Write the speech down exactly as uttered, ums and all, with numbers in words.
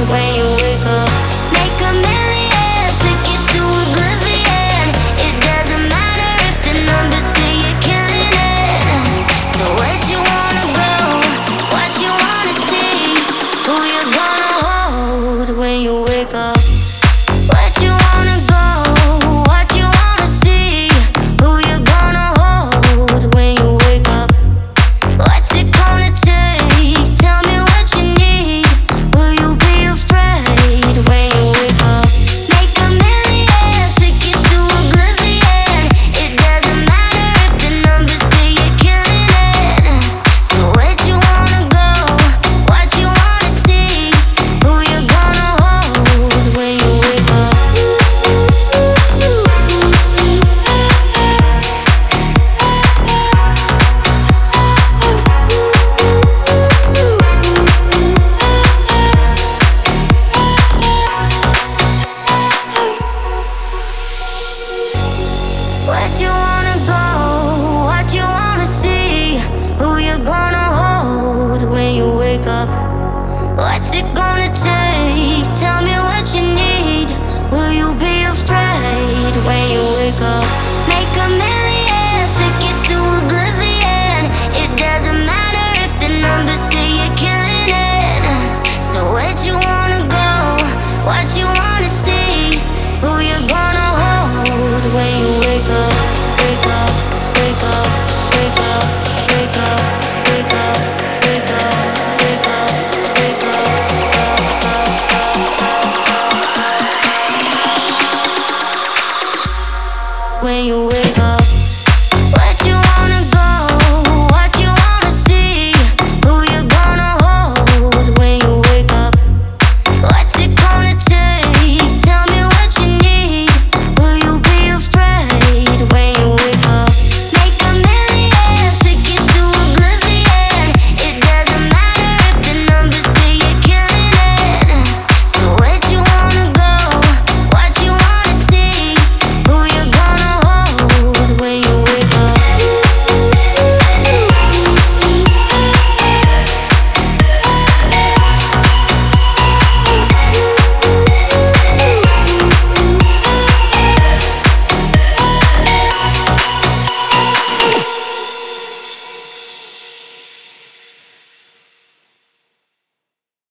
when you wake up. Make a million, take it to oblivion. It doesn't matter if the numbers say you're killing it. So where'd you wanna go? What you wanna see? Who you gonna hold when you wake up? Where'd you wanna go? What you wanna see? Who you gonna hold when you wake up? What's it gonna take? Tell me what you need. Will you be afraid when you wake up? Make a million, take it to oblivion. It doesn't matter if the numbers say you're killing it. So where'd you wanna go? What you wanna see? Who you gonna hold when you wake up? Where'd you wanna go? What you wanna see? Who you gonna hold when you wake up? What's it